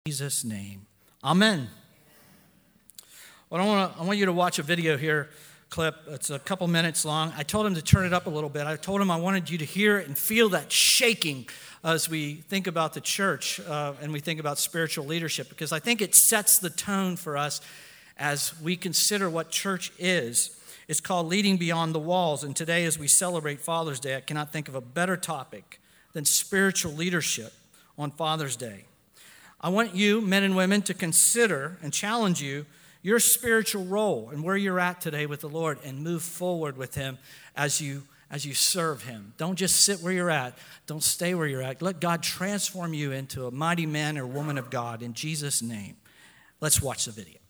Jesus' name. Amen. Well, I want you to watch a video here, clip. It's a couple minutes long. I told him to turn it up a little bit. I told him I wanted you to hear it and feel that shaking as we think about the church and we think about spiritual leadership, because I think it sets the tone for us as we consider what church is. It's called Leading Beyond the Walls. And today, as we celebrate Father's Day, I cannot think of a better topic than spiritual leadership on Father's Day. I want you, men and women, to consider and challenge you your spiritual role and where you're at today with the Lord, and move forward with Him as you serve Him. Don't just sit where you're at. Don't stay where you're at. Let God transform you into a mighty man or woman of God in Jesus' name. Let's watch the video.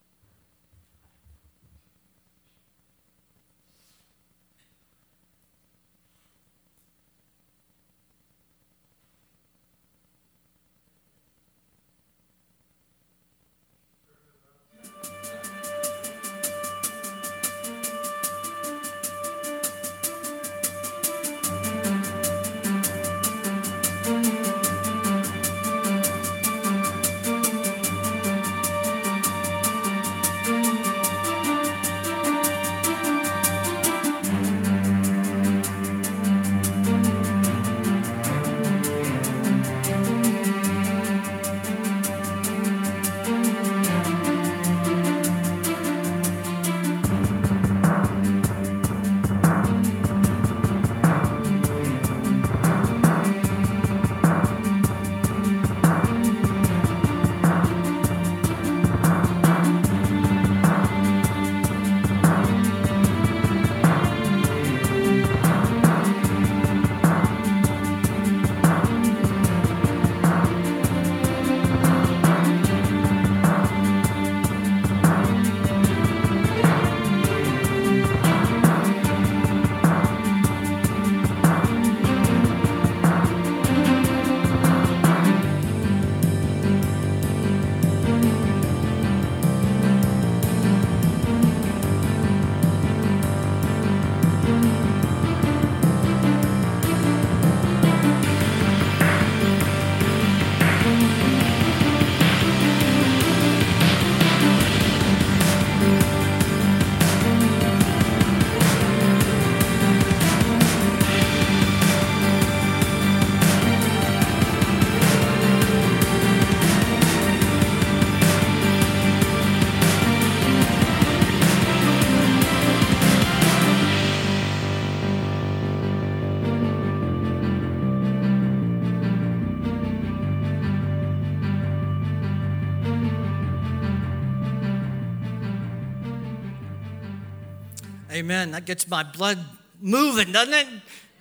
Amen. That gets my blood moving, doesn't it?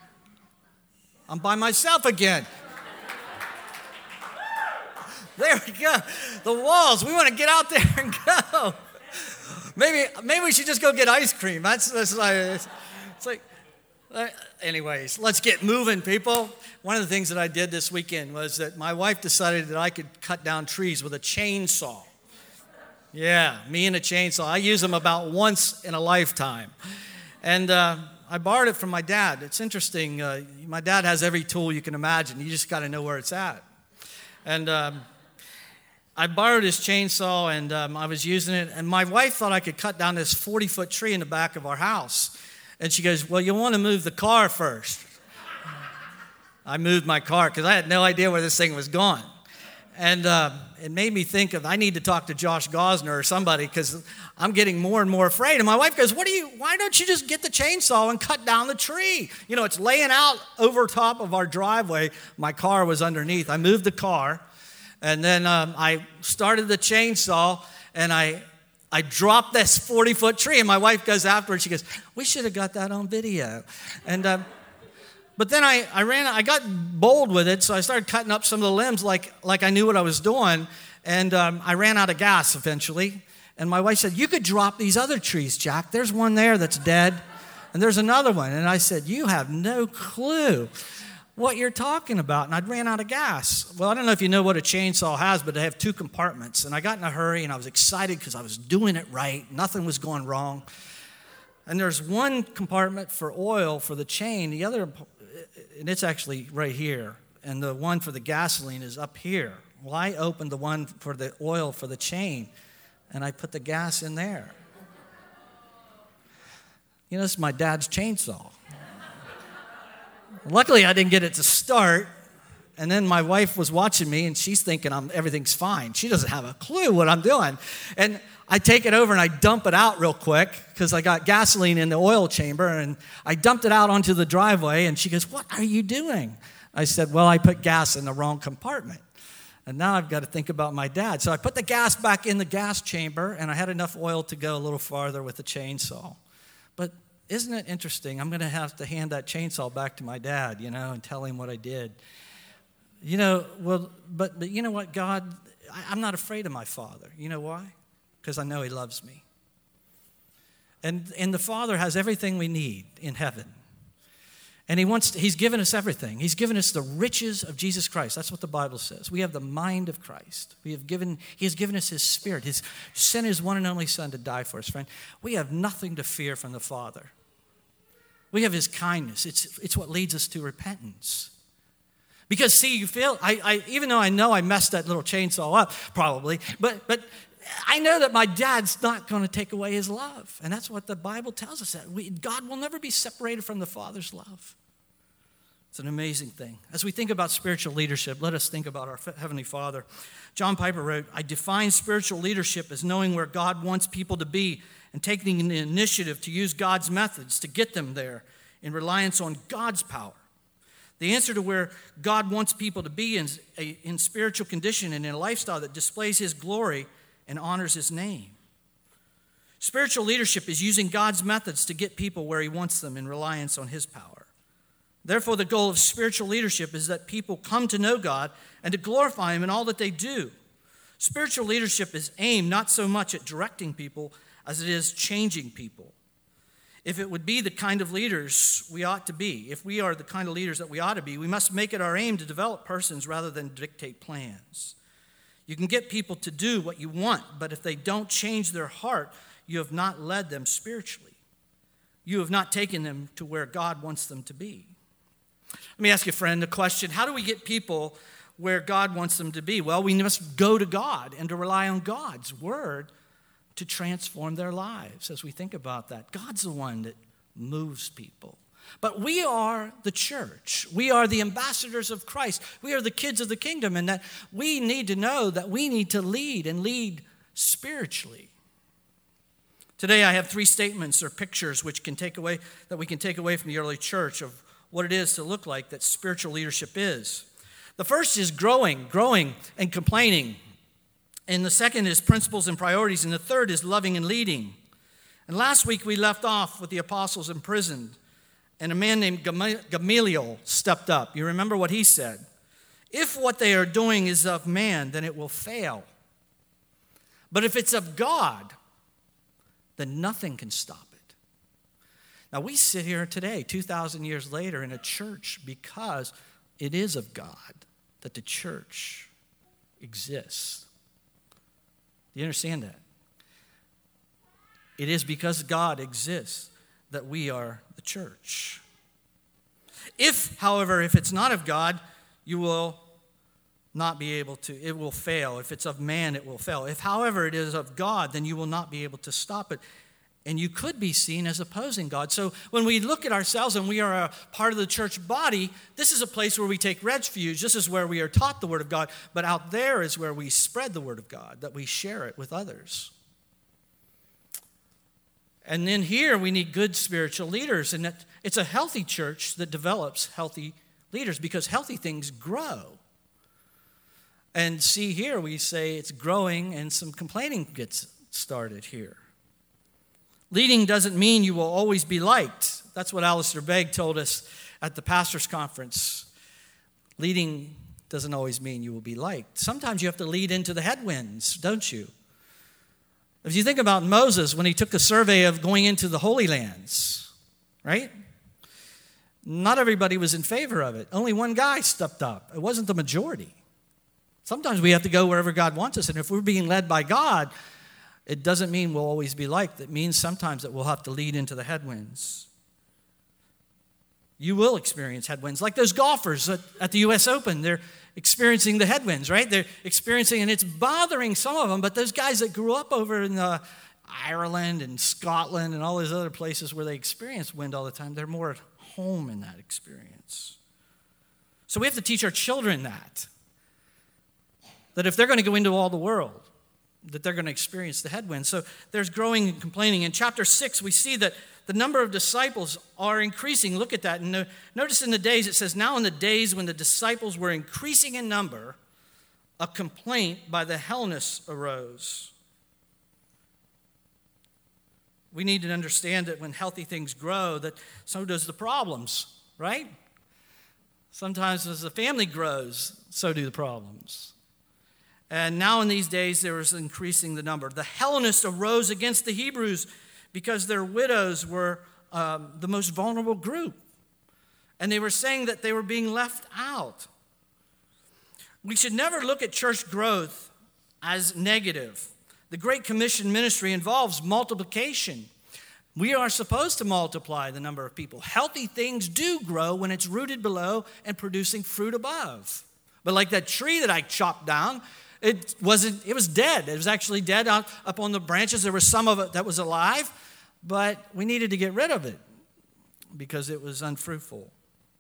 I'm by myself again. There we go. The walls. We want to get out there and go. Maybe we should just go get ice cream. Anyways, let's get moving, people. One of the things that I did this weekend was that my wife decided that I could cut down trees with a chainsaw. Yeah, me and a chainsaw. I use them about once in a lifetime. And I borrowed it from my dad. It's interesting. My dad has every tool you can imagine. You just got to know where it's at. And I borrowed his chainsaw, and I was using it. And my wife thought I could cut down this 40-foot tree in the back of our house. And she goes, well, you'll want to move the car first. I moved my car because I had no idea where this thing was going. And it made me think of, I need to talk to Josh Gosner or somebody, because I'm getting more and more afraid. And my wife goes, why don't you just get the chainsaw and cut down the tree? You know, it's laying out over top of our driveway. My car was underneath. I moved the car, and then I started the chainsaw, and I dropped this 40-foot tree. And my wife goes afterwards, she goes, we should have got that on video. And but then I got bold with it, so I started cutting up some of the limbs like I knew what I was doing, and I ran out of gas eventually. And my wife said, you could drop these other trees, Jack. There's one there that's dead, and there's another one. And I said, you have no clue what you're talking about. And I ran out of gas. Well, I don't know if you know what a chainsaw has, but they have 2 compartments. And I got in a hurry, and I was excited because I was doing it right. Nothing was going wrong. And there's one compartment for oil for the chain, the other, and it's actually right here. And the one for the gasoline is up here. Well, I opened the one for the oil for the chain, and I put the gas in there. This is my dad's chainsaw. Luckily, I didn't get it to start. And then my wife was watching me, and she's thinking everything's fine. She doesn't have a clue what I'm doing. And I take it over, and I dump it out real quick because I got gasoline in the oil chamber. And I dumped it out onto the driveway, and she goes, "What are you doing?" I said, "Well, I put gas in the wrong compartment. And now I've got to think about my dad." So I put the gas back in the gas chamber, and I had enough oil to go a little farther with the chainsaw. But isn't it interesting? I'm going to have to hand that chainsaw back to my dad, and tell him what I did. But you know what, God, I'm not afraid of my Father. You know why? Because I know He loves me. And the Father has everything we need in heaven. And He's given us everything. He's given us the riches of Jesus Christ. That's what the Bible says. We have the mind of Christ. He has given us His Spirit. He's sent His one and only Son to die for us, friend. We have nothing to fear from the Father. We have His kindness. It's what leads us to repentance. Because, see, you feel, even though I know I messed that little chainsaw up, probably, but I know that my dad's not going to take away His love. And that's what the Bible tells us, that God will never be separated from the Father's love. It's an amazing thing. As we think about spiritual leadership, let us think about our Heavenly Father. John Piper wrote, "I define spiritual leadership as knowing where God wants people to be and taking the initiative to use God's methods to get them there in reliance on God's power. The answer to where God wants people to be in spiritual condition and in a lifestyle that displays His glory and honors His name. Spiritual leadership is using God's methods to get people where He wants them in reliance on His power. Therefore, the goal of spiritual leadership is that people come to know God and to glorify Him in all that they do. Spiritual leadership is aimed not so much at directing people as it is changing people. If it would be the kind of leaders we ought to be, if we are the kind of leaders that we ought to be, we must make it our aim to develop persons rather than dictate plans. You can get people to do what you want, but if they don't change their heart, you have not led them spiritually. You have not taken them to where God wants them to be. Let me ask you, friend, the question, how do we get people where God wants them to be? Well, we must go to God and to rely on God's word to transform their lives as we think about that. God's the one that moves people. But we are the church. We are the ambassadors of Christ. We are the kids of the kingdom, and that we need to know that we need to lead and lead spiritually. Today I have 3 statements or pictures we can take away from the early church of what it is to look like that spiritual leadership is. The first is growing and complaining. And the second is principles and priorities. And the third is loving and leading. And last week we left off with the apostles imprisoned. And a man named Gamaliel stepped up. You remember what he said? If what they are doing is of man, then it will fail. But if it's of God, then nothing can stop it. Now we sit here today, 2,000 years later, in a church because it is of God that the church exists. Do you understand that? It is because God exists that we are the church. However, if it's not of God, you will not be able to, it will fail. If it's of man, it will fail. If, however, it is of God, then you will not be able to stop it. And you could be seen as opposing God. So when we look at ourselves and we are a part of the church body, this is a place where we take refuge. This is where we are taught the Word of God. But out there is where we spread the Word of God, that we share it with others. And then here we need good spiritual leaders. And it's a healthy church that develops healthy leaders because healthy things grow. And see here we say it's growing and some complaining gets started here. Leading doesn't mean you will always be liked. That's what Alistair Begg told us at the pastor's conference. Leading doesn't always mean you will be liked. Sometimes you have to lead into the headwinds, don't you? If you think about Moses when he took the survey of going into the Holy Lands, right? Not everybody was in favor of it. Only one guy stepped up. It wasn't the majority. Sometimes we have to go wherever God wants us, and if we're being led by God, it doesn't mean we'll always be liked. It means sometimes that we'll have to lead into the headwinds. You will experience headwinds. Like those golfers at the U.S. Open. experiencing the headwinds, right? They're experiencing, and it's bothering some of them, but those guys that grew up over in Ireland and Scotland and all those other places where they experience wind all the time, they're more at home in that experience. So we have to teach our children that if they're going to go into all the world, that they're going to experience the headwinds. So there's growing and complaining. In chapter 6, we see that the number of disciples are increasing. Look at that. And notice in the days, it says, now in the days when the disciples were increasing in number, a complaint by the Hellenists arose. We need to understand that when healthy things grow, that so does the problems, right? Sometimes as the family grows, so do the problems. And now in these days, there was increasing the number. The Hellenists arose against the Hebrews because their widows were the most vulnerable group. And they were saying that they were being left out. We should never look at church growth as negative. The Great Commission ministry involves multiplication. We are supposed to multiply the number of people. Healthy things do grow when it's rooted below and producing fruit above. But like that tree that I chopped down, it was dead. It was actually dead up on the branches. There was some of it that was alive, but we needed to get rid of it because it was unfruitful.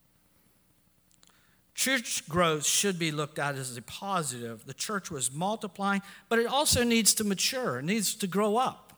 Church growth should be looked at as a positive. The church was multiplying, but it also needs to mature. It needs to grow up.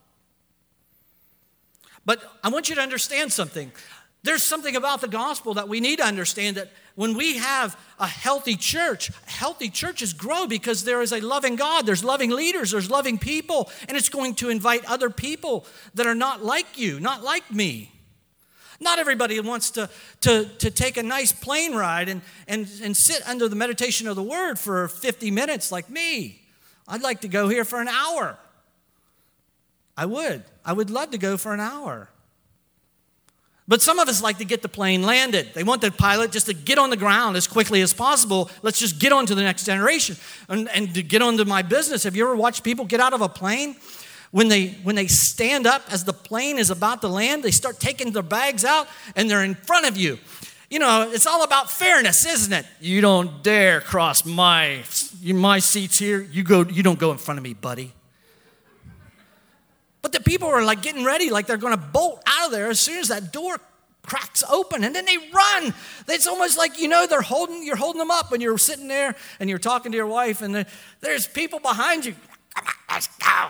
But I want you to understand something. There's something about the gospel that we need to understand, that when we have a healthy churches grow because there is a loving God, there's loving leaders, there's loving people, and it's going to invite other people that are not like you, not like me. Not everybody wants to take a nice plane ride and sit under the meditation of the word for 50 minutes like me. I'd like to go here for an hour. I would love to go for an hour. But some of us like to get the plane landed. They want the pilot just to get on the ground as quickly as possible. Let's just get on to the next generation and to get on to my business. Have you ever watched people get out of a plane? When they stand up as the plane is about to land, they start taking their bags out and they're in front of you. You know, it's all about fairness, isn't it? You don't dare cross my seat's here. You don't go in front of me, buddy. But the people are like getting ready, like they're going to bolt out of there as soon as that door cracks open, and then they run. It's almost like, you're holding them up, and you're sitting there and you're talking to your wife, and there's people behind you. Come on, let's go.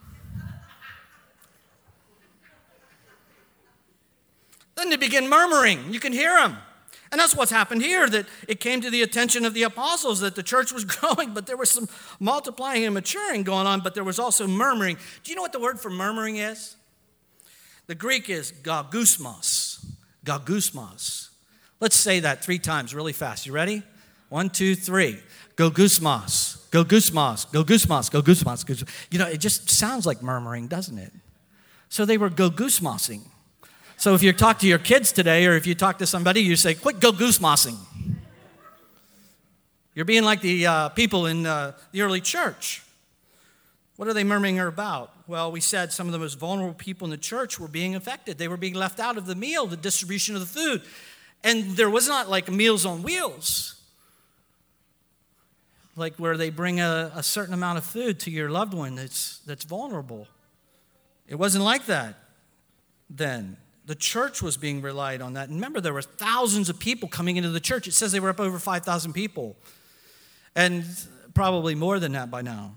Then they begin murmuring. You can hear them. And that's what's happened here, that it came to the attention of the apostles that the church was growing, but there was some multiplying and maturing going on, but there was also murmuring. Do you know what the word for murmuring is? The Greek is gagusmos. Gagusmos. Let's say that 3 times really fast. You ready? 1, 2, 3. Gogusmos. Gogusmos. Gogusmos. Gogusmos. It just sounds like murmuring, doesn't it? So they were gogusmosing. So if you talk to your kids today, or if you talk to somebody, you say, quit gogusmosing. You're being like the people in the early church. What are they murmuring about? Well, we said some of the most vulnerable people in the church were being affected. They were being left out of the meal, the distribution of the food. And there was not like Meals on Wheels, like where they bring a certain amount of food to your loved one that's vulnerable. It wasn't like that then. The church was being relied on that. And remember, there were thousands of people coming into the church. It says they were up over 5,000 people. And probably more than that by now.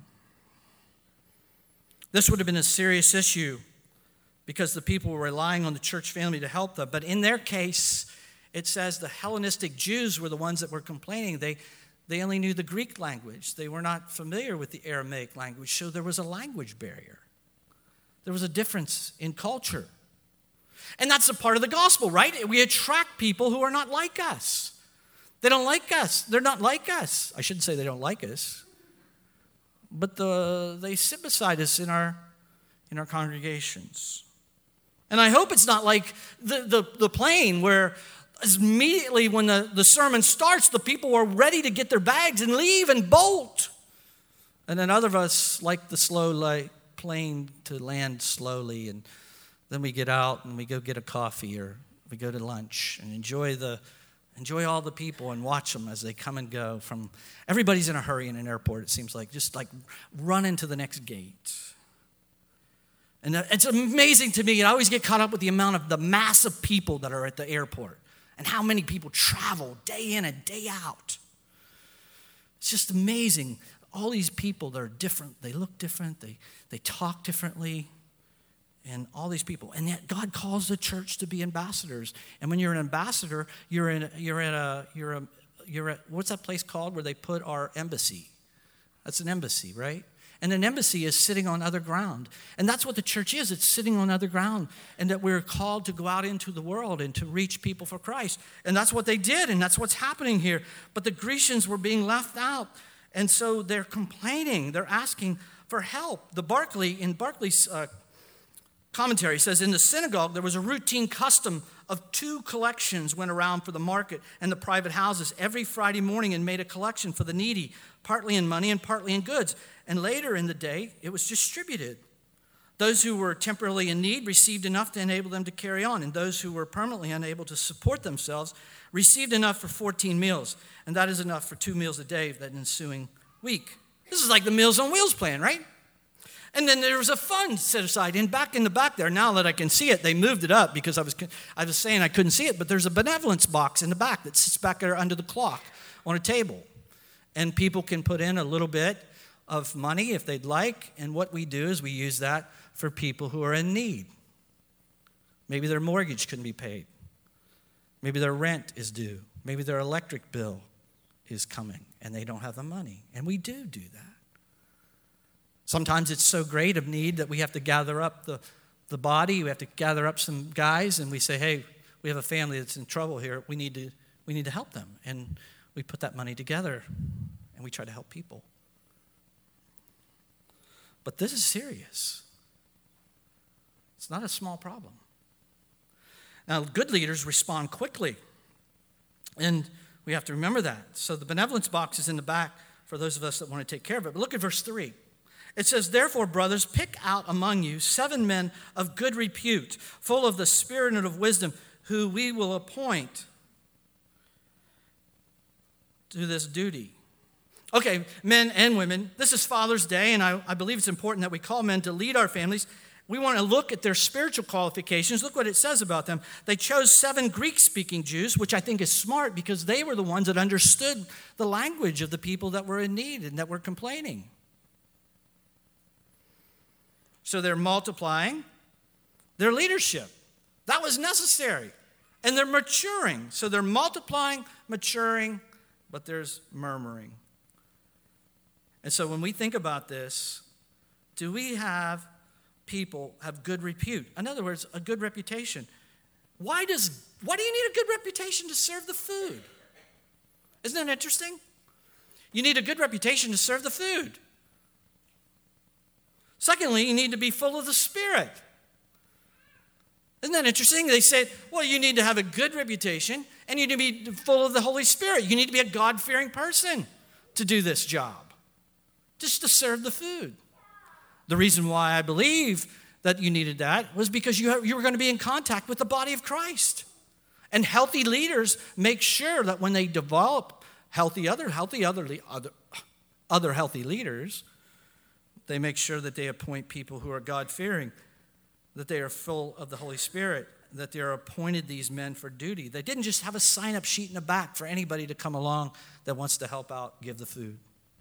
This would have been a serious issue because the people were relying on the church family to help them. But in their case, it says the Hellenistic Jews were the ones that were complaining. They only knew the Greek language. They were not familiar with the Aramaic language. So there was a language barrier. There was a difference in culture. And that's a part of the gospel, right? We attract people who are not like us. They don't like us. They're not like us. I shouldn't say they don't like us. But they sit beside us in our congregations. And I hope it's not like the plane where immediately when the sermon starts, the people are ready to get their bags and leave and bolt. And then other of us like the slow plane to land slowly, and then we get out and we go get a coffee or we go to lunch and enjoy the Enjoy all the people and watch them as they come and go from, everybody's in a hurry in an airport, it seems like, just like run into the next gate. And it's amazing to me. I always get caught up with the mass of people that are at the airport and how many people travel day in and day out. It's just amazing. All these people that are different, they look different, they talk differently, and all these people. And yet God calls the church to be ambassadors. And when you're an ambassador, you're at what's that place called where they put our embassy? That's an embassy, right? And an embassy is sitting on other ground. And that's what the church is. It's sitting on other ground. And that we're called to go out into the world and to reach people for Christ. And that's what they did, and that's what's happening here. But the Grecians were being left out. And so they're complaining. They're asking for help. In Barclay's commentary says, in the synagogue, there was a routine custom of 2 collections went around for the market and the private houses every Friday morning and made a collection for the needy, partly in money and partly in goods. And later in the day, it was distributed. Those who were temporarily in need received enough to enable them to carry on, and those who were permanently unable to support themselves received enough for 14 meals, and that is enough for 2 meals a day that ensuing week. This is like the Meals on Wheels plan, right? And then there was a fund set aside. And back in the back there, now that I can see it, they moved it up because I was saying I couldn't see it, but there's a benevolence box in the back that sits back there under the clock on a table. And people can put in a little bit of money if they'd like. And what we do is we use that for people who are in need. Maybe their mortgage couldn't be paid. Maybe their rent is due. Maybe their electric bill is coming and they don't have the money. And we do that. Sometimes it's so great of need that we have to gather up the body. We have to gather up some guys and we say, hey, we have a family that's in trouble here. We need to help them. And we put that money together and we try to help people. But this is serious. It's not a small problem. Now, good leaders respond quickly. And we have to remember that. So the benevolence box is in the back for those of us that want to take care of it. But look at verse 3. It says, therefore, brothers, pick out among you 7 men of good repute, full of the spirit and of wisdom, who we will appoint to this duty. Okay, men and women, this is Father's Day, and I believe it's important that we call men to lead our families. We want to look at their spiritual qualifications. Look what it says about them. They chose 7 Greek-speaking Jews, which I think is smart because they were the ones that understood the language of the people that were in need and that were complaining. So they're multiplying their leadership. That was necessary. And they're maturing. So they're multiplying, maturing, but there's murmuring. And so when we think about this, do we have people have good repute? In other words, a good reputation. Why do you need a good reputation to serve the food? Isn't that interesting? You need a good reputation to serve the food. Secondly, you need to be full of the Spirit. Isn't that interesting? They said, well, you need to have a good reputation and you need to be full of the Holy Spirit. You need to be a God-fearing person to do this job, just to serve the food. The reason why I believe that you needed that was because you were going to be in contact with the body of Christ. And healthy leaders make sure that when they develop other healthy leaders, they make sure that they appoint people who are God-fearing, that they are full of the Holy Spirit, that they are appointed these men for duty. They didn't just have a sign-up sheet in the back for anybody to come along that wants to help out, give the food.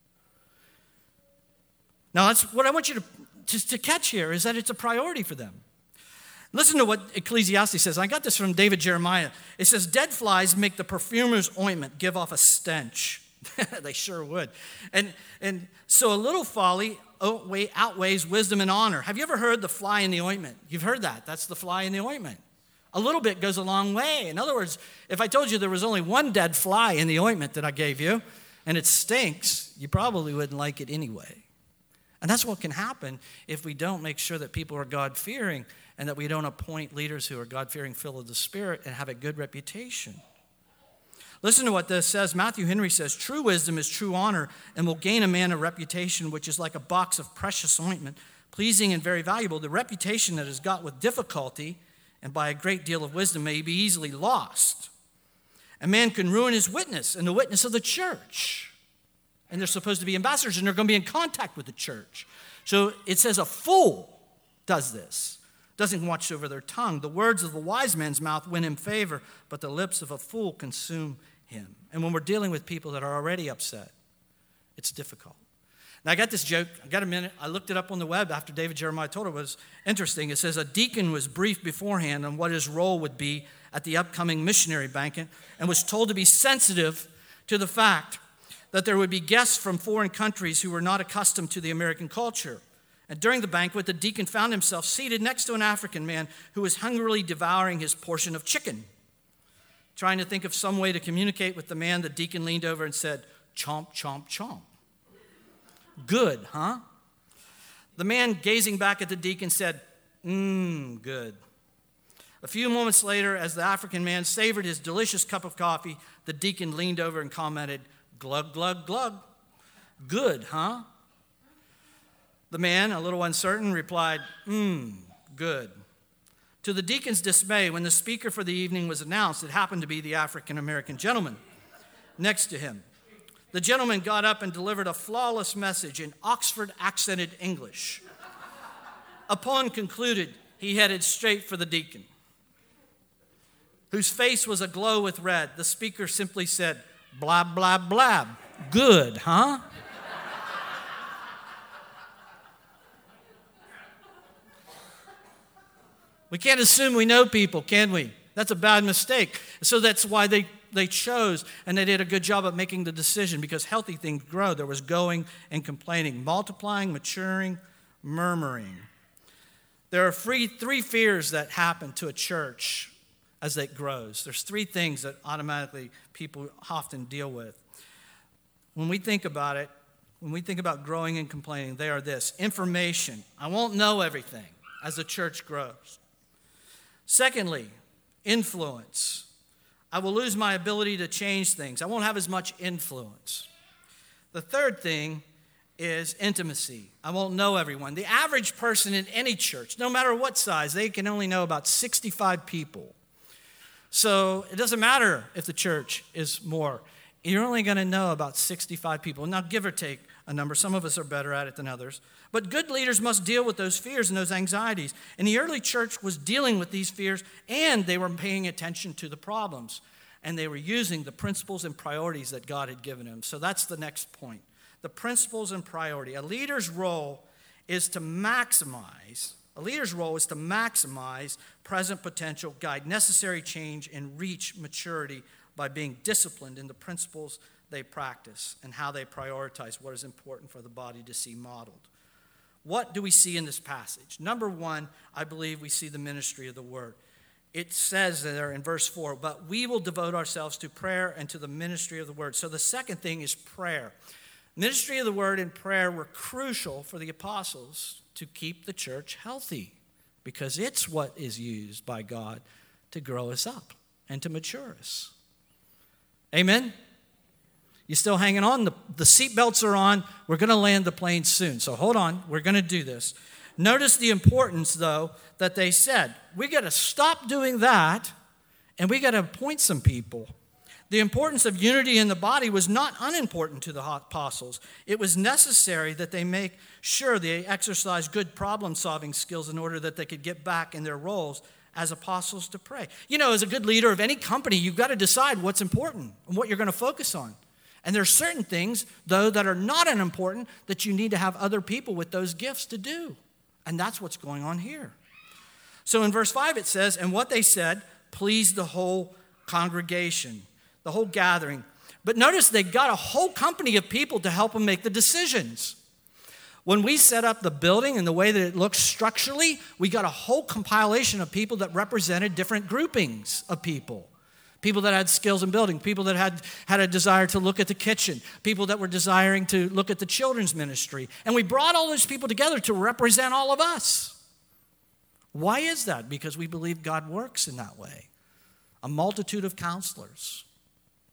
Now, that's what I want you to catch here, is that it's a priority for them. Listen to what Ecclesiastes says. I got this from David Jeremiah. It says, dead flies make the perfumer's ointment give off a stench. They sure would. And so a little folly outweighs wisdom and honor. Have you ever heard the fly in the ointment? You've heard that. That's the fly in the ointment. A little bit goes a long way. In other words, if I told you there was only one dead fly in the ointment that I gave you, and it stinks, you probably wouldn't like it anyway. And that's what can happen if we don't make sure that people are God-fearing and that we don't appoint leaders who are God-fearing, filled with the Spirit, and have a good reputation. Listen to what this says. Matthew Henry says, true wisdom is true honor and will gain a man a reputation which is like a box of precious ointment, pleasing and very valuable. The reputation that is got with difficulty and by a great deal of wisdom may be easily lost. A man can ruin his witness and the witness of the church. And they're supposed to be ambassadors, and they're going to be in contact with the church. So it says a fool does this, doesn't watch over their tongue. The words of the wise man's mouth win him favor, but the lips of a fool consume him. And when we're dealing with people that are already upset, it's difficult. Now, I got this joke. I got a minute. I looked it up on the web after David Jeremiah told it. It was interesting. It says a deacon was briefed beforehand on what his role would be at the upcoming missionary banquet and was told to be sensitive to the fact that there would be guests from foreign countries who were not accustomed to the American culture. And during the banquet, the deacon found himself seated next to an African man who was hungrily devouring his portion of chicken. Trying to think of some way to communicate with the man, the deacon leaned over and said, "Chomp, chomp, chomp." Good, huh? The man, gazing back at the deacon, said, good. A few moments later, as the African man savored his delicious cup of coffee, the deacon leaned over and commented, "Glug, glug, glug. Good, huh?" The man, a little uncertain, replied, good. To the deacon's dismay, when the speaker for the evening was announced, it happened to be the African-American gentleman next to him. The gentleman got up and delivered a flawless message in Oxford accented English. Upon concluded, he headed straight for the deacon, whose face was aglow with red. The speaker simply said, "Blab, blab, blab. Good, huh?" We can't assume we know people, can we? That's a bad mistake. So that's why they chose, and they did a good job of making the decision, because healthy things grow. There was going and complaining, multiplying, maturing, murmuring. There are three fears that happen to a church as it grows. There's three things that automatically people often deal with. When we think about it, when we think about growing and complaining, they are this: information. I won't know everything as the church grows. Secondly, influence. I will lose my ability to change things. I won't have as much influence. The third thing is intimacy. I won't know everyone. The average person in any church, no matter what size, they can only know about 65 people. So it doesn't matter if the church is more. You're only going to know about 65 people. Now, give or take a number. Some of us are better at it than others. But good leaders must deal with those fears and those anxieties. And the early church was dealing with these fears, and they were paying attention to the problems. And they were using the principles and priorities that God had given them. So that's the next point. The principles and priority. A leader's role is to maximize present potential, guide necessary change, and reach maturity by being disciplined in the principles they practice and how they prioritize what is important for the body to see modeled. What do we see in this passage? Number one, I believe we see the ministry of the word. It says there in verse 4, "But we will devote ourselves to prayer and to the ministry of the word." So the second thing is prayer. Ministry of the word and prayer were crucial for the apostles to keep the church healthy, because it's what is used by God to grow us up and to mature us. Amen? You still hanging on? The seatbelts are on. We're going to land the plane soon. So hold on. We're going to do this. Notice the importance, though, that they said. We got to stop doing that, and we got to appoint some people. The importance of unity in the body was not unimportant to the apostles. It was necessary that they make sure they exercise good problem-solving skills in order that they could get back in their roles as apostles to pray. You know, as a good leader of any company, you've got to decide what's important and what you're going to focus on. And there's certain things, though, that are not unimportant that you need to have other people with those gifts to do. And that's what's going on here. So in verse 5 it says, "And what they said pleased the whole congregation," the whole gathering. But notice they got a whole company of people to help them make the decisions. When we set up the building and the way that it looks structurally, we got a whole compilation of people that represented different groupings of people. People that had skills in building, people that had a desire to look at the kitchen, people that were desiring to look at the children's ministry. And we brought all those people together to represent all of us. Why is that? Because we believe God works in that way. A multitude of counselors.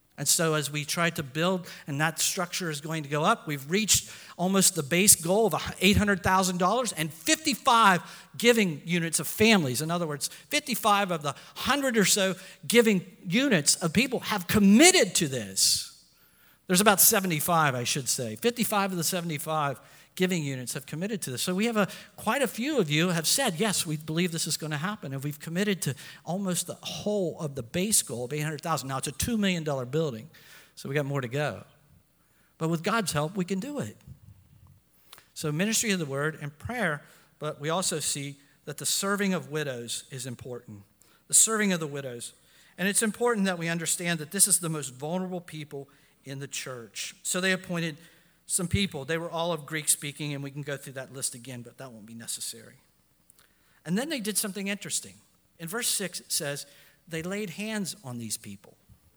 And so as we try to build, and that structure is going to go up, we've reached almost the base goal of $800,000 and 55 giving units of families. In other words, 55 of the 100 or so giving units of people have committed to this. There's about 75, I should say. 55 of the 75 giving units have committed to this. So we have quite a few of you have said, yes, we believe this is going to happen. And we've committed to almost the whole of the base goal of $800,000. Now, it's a $2 million building, so we got more to go. But with God's help, we can do it. So ministry of the word and prayer, but we also see that the serving of widows is important. The serving of the widows. And it's important that we understand that this is the most vulnerable people in the church. So they appointed some people. They were all of Greek speaking, and we can go through that list again, but that won't be necessary. And then they did something interesting. In verse 6, it says, they laid hands on these people.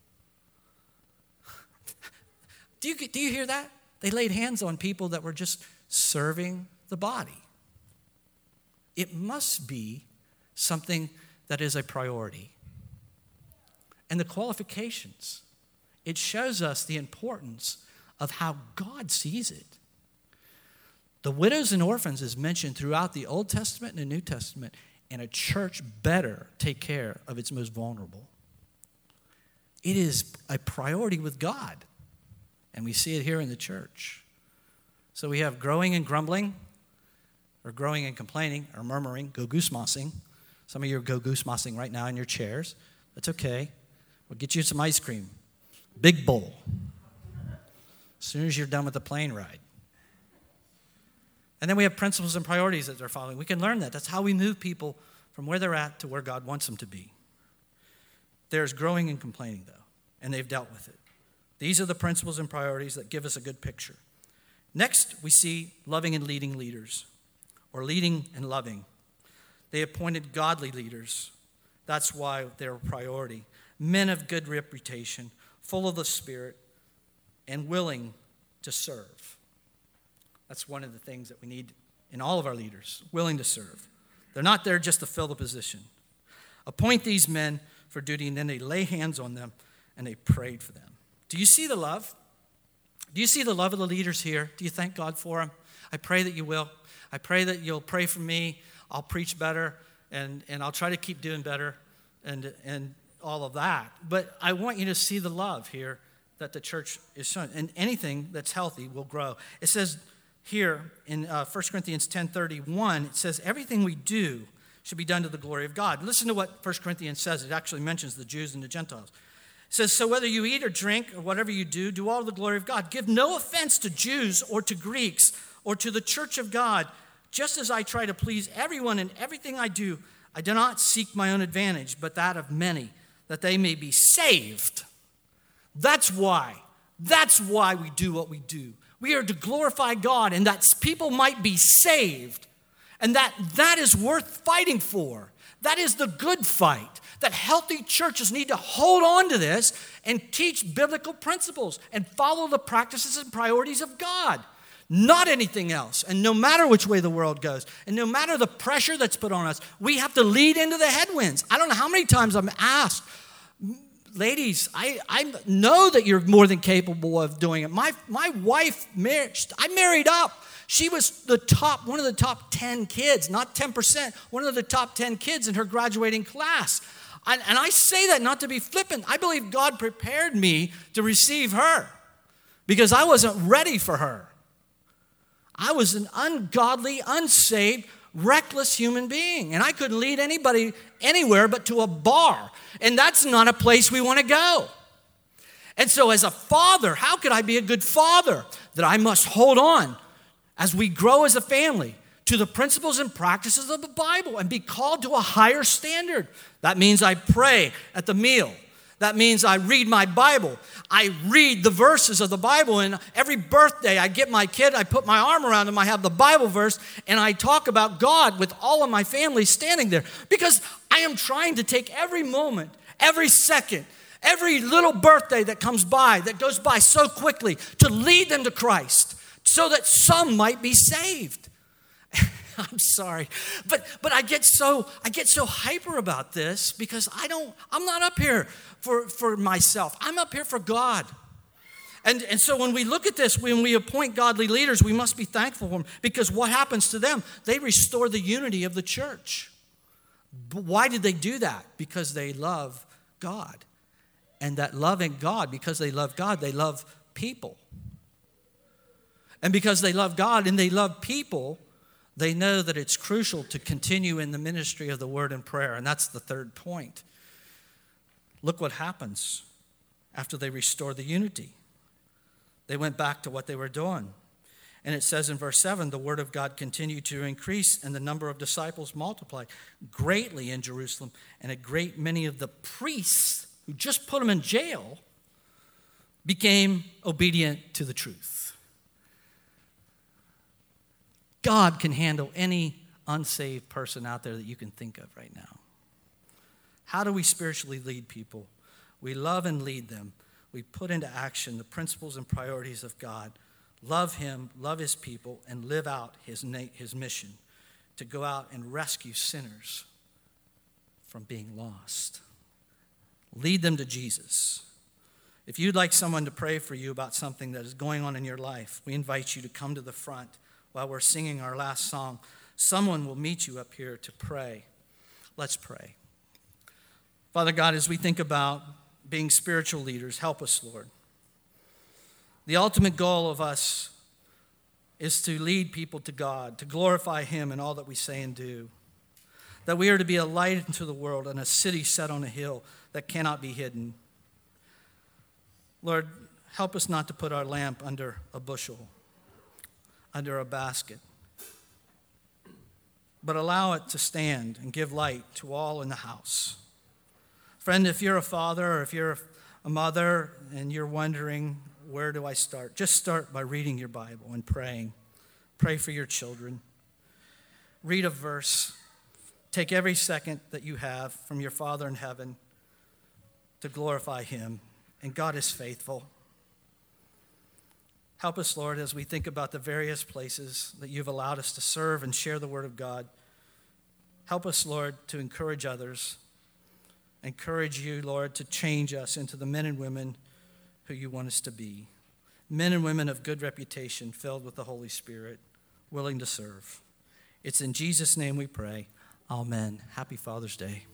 Do you hear that? They laid hands on people that were just serving the body. It must be something that is a priority. And the qualifications, it shows us the importance of how God sees it. The widows and orphans is mentioned throughout the Old Testament and the New Testament, and a church better take care of its most vulnerable. It is a priority with God, and we see it here in the church. So we have growing and grumbling, or growing and complaining, or murmuring, go-goose-mossing. Some of you are go-goose-mossing right now in your chairs. That's okay. We'll get you some ice cream. Big bowl. As soon as you're done with the plane ride. And then we have principles and priorities that they're following. We can learn that. That's how we move people from where they're at to where God wants them to be. There's growing and complaining, though, and they've dealt with it. These are the principles and priorities that give us a good picture. Next, we see loving and leading leaders, or leading and loving. They appointed godly leaders. That's why they're a priority. Men of good reputation, full of the Spirit, and willing to serve. That's one of the things that we need in all of our leaders, willing to serve. They're not there just to fill the position. Appoint these men for duty, and then they lay hands on them, and they prayed for them. Do you see the love? Do you see the love of the leaders here? Do you thank God for them? I pray that you will. I pray that you'll pray for me. I'll preach better, and I'll try to keep doing better, and all of that. But I want you to see the love here that the church is showing. And anything that's healthy will grow. It says here in 1 Corinthians 10:31, it says, everything we do should be done to the glory of God. Listen to what 1 Corinthians says. It actually mentions the Jews and the Gentiles. It says, so whether you eat or drink or whatever you do all to the glory of God. Give no offense to Jews or to Greeks or to the church of God. Just as I try to please everyone in everything I do not seek my own advantage, but that of many, that they may be saved. That's why we do what we do. We are to glorify God, and that people might be saved. And that is worth fighting for. That is the good fight. That healthy churches need to hold on to this and teach biblical principles and follow the practices and priorities of God. Not anything else. And no matter which way the world goes, and no matter the pressure that's put on us, we have to lead into the headwinds. I don't know how many times I'm asked, ladies, I know that you're more than capable of doing it. My wife, I married up. She was one of the top 10 kids, not 10%, one of the top 10 kids in her graduating class. And I say that not to be flippant. I believe God prepared me to receive her because I wasn't ready for her. I was an ungodly, unsaved, reckless human being. And I couldn't lead anybody anywhere but to a bar. And that's not a place we want to go. And so as a father, how could I be a good father? That I must hold on as we grow as a family to the principles and practices of the Bible and be called to a higher standard. That means I pray at the meal. That means I read my Bible. I read the verses of the Bible, and every birthday I get my kid, I put my arm around him, I have the Bible verse, and I talk about God with all of my family standing there because I am trying to take every moment, every second, every little birthday that comes by, that goes by so quickly, to lead them to Christ so that some might be saved. I'm sorry. But I get so hyper about this because I'm not up here for myself. I'm up here for God. And so when we look at this, when we appoint godly leaders, we must be thankful for them, because what happens to them? They restore the unity of the church. But why did they do that? Because they love God. And that loving God, because they love God, they love people. And because they love God and they love people, they know that it's crucial to continue in the ministry of the word and prayer. And that's the third point. Look what happens after they restore the unity. They went back to what they were doing. And it says in verse 7, the word of God continued to increase, and the number of disciples multiplied greatly in Jerusalem. And a great many of the priests who just put them in jail became obedient to the truth. God can handle any unsaved person out there that you can think of right now. How do we spiritually lead people? We love and lead them. We put into action the principles and priorities of God. Love him, love his people, and live out his mission to go out and rescue sinners from being lost. Lead them to Jesus. If you'd like someone to pray for you about something that is going on in your life, we invite you to come to the front while we're singing our last song. Someone will meet you up here to pray. Let's pray. Father God, as we think about being spiritual leaders, help us, Lord. The ultimate goal of us is to lead people to God, to glorify him in all that we say and do. That we are to be a light into the world and a city set on a hill that cannot be hidden. Lord, help us not to put our lamp under a bushel, under a basket, but allow it to stand and give light to all in the house. Friend, if you're a father or if you're a mother and you're wondering, where do I start? Just start by reading your Bible and praying. Pray for your children. Read a verse. Take every second that you have from your Father in heaven to glorify him. And God is faithful. Help us, Lord, as we think about the various places that you've allowed us to serve and share the word of God. Help us, Lord, to encourage others. Encourage you, Lord, to change us into the men and women who you want us to be. Men and women of good reputation, filled with the Holy Spirit, willing to serve. It's in Jesus' name we pray. Amen. Happy Father's Day.